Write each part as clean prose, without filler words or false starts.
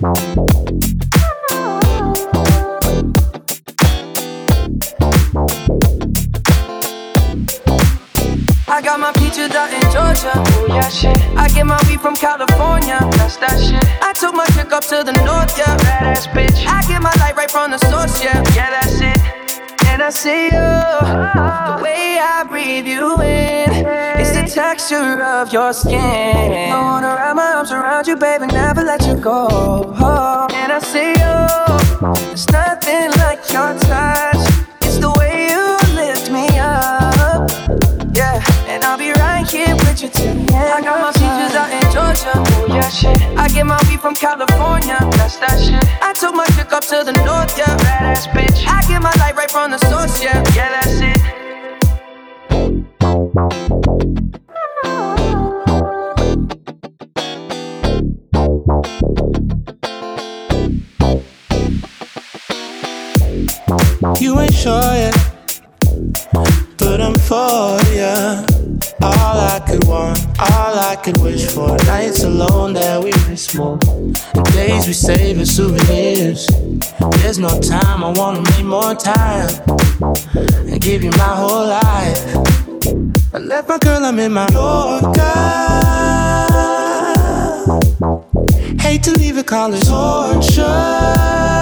I got my peaches out in Georgia, oh yeah shit. I get my weed from California, that's that shit. I took my chick up to the north, yeah, badass bitch. I get my light right from the source, yeah, yeah that's it. And I see you, the way I breathe you in, it's the texture of your skin. I wanna wrap my arms around you, baby, never let you go. Oh, and I see you, there's nothing like your touch. It's the way you lift me up, yeah. And I'll be right here with you till the end. I got my peaches out in Georgia, oh yeah shit. I get my weed from California, that's that shit. I took my chick up to the north, yeah, badass bitch. I get my light right from the source, yeah, yeah that's it. You ain't sure yet, but I'm for ya. All I could want, all I could wish for. Nights alone that we miss more. The days we save as souvenirs. There's no time, I wanna make more time and give you my whole life. I left my girl, I'm in my Yorker. Hate to leave it, call it torture.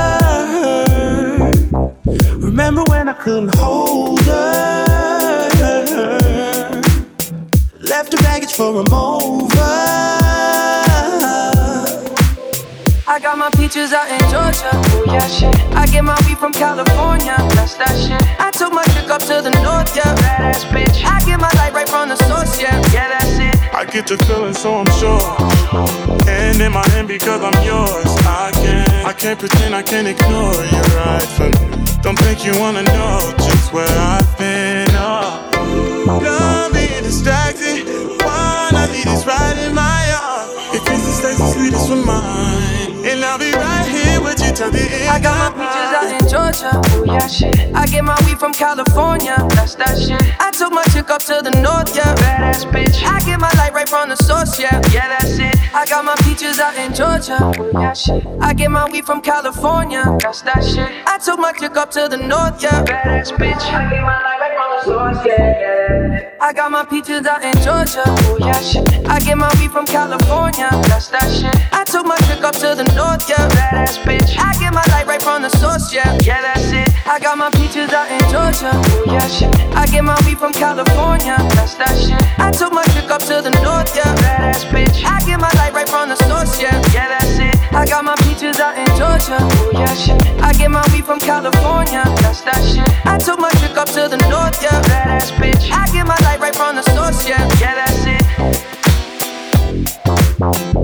Remember when I couldn't hold her? Left her baggage for a mover. I got my peaches out in Georgia, oh yeah shit. I get my weed from California, that's that shit. I took my chick up to the north, yeah, badass bitch. I get my light right from the source, yeah, yeah that's it. I get the feeling so I'm sure. And in my hand because I'm yours. I can't pretend, I can't ignore you right from me. Don't think you wanna know just where I've been. Don't be distracted. One of these is right in my arms. Your kisses taste the sweetest with mine, and I'll be right here with you till the end. I got my peaches out in Georgia, oh yeah shit. I get my weed from California, that's that shit. I took my chick up to the north, yeah, badass bitch. I get my light right from the source, yeah, yeah that's it. I got my peaches out in Georgia, oh yeah shit. I get my weed from California, that's that shit. I took my chick up to the north, yeah, badass bitch. I get my light right from the source, yeah, yeah. I got my peaches out in Georgia, oh yeah shit. I get my weed from California, that's that shit. I took my chick up to the north, yeah, badass bitch. I get my light right from the source, yeah, yeah that's it. I got my peaches out in Georgia, oh yeah shit. I get my weed from California, that's that shit. I took my chick up to the north, yeah, badass bitch. I get my light right from the source, yeah, yeah that's it. I got my peaches out in Georgia, oh yeah shit. I get my weed from California, that's that shit. I took my chick up to the north, yeah, badass bitch. I get my light right from the source, yeah, yeah that's it.